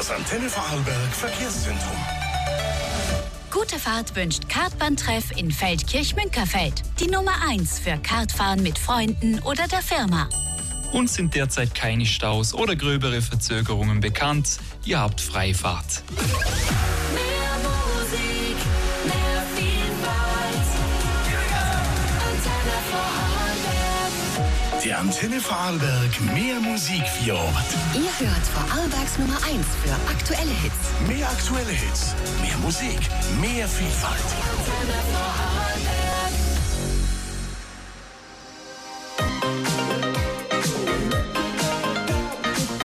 Das Antenne Vorarlberg Verkehrszentrum. Gute Fahrt wünscht Kartbahntreff in Feldkirch-Münkerfeld. Die Nummer 1 für Kartfahren mit Freunden oder der Firma. Uns sind derzeit keine Staus oder gröbere Verzögerungen bekannt. Ihr habt Freifahrt. Mehr Musik, mehr Vielfalt. Antenne Vorarlberg. Die Antenne Vorarlberg mehr Musik für Ort. Ihr hört Vorarlbergs Nummer 1 für aktuelle Hits. Mehr aktuelle Hits, mehr Musik, mehr Vielfalt. Antenne Vorarlberg.